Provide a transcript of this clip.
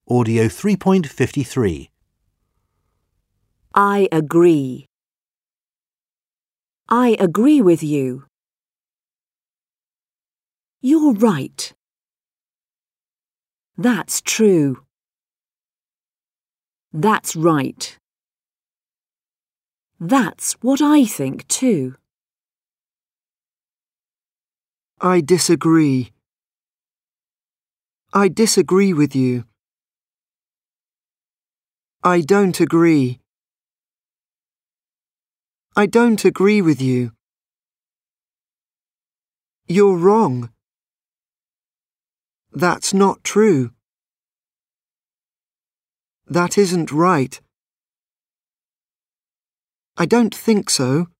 Audio 3.53. I agree. I agree with you. You're right. That's true. That's right. That's what I think too. I disagree. I disagree with you. I don't agree. I don't agree with you. You're wrong. That's not true. That isn't right. I don't think so.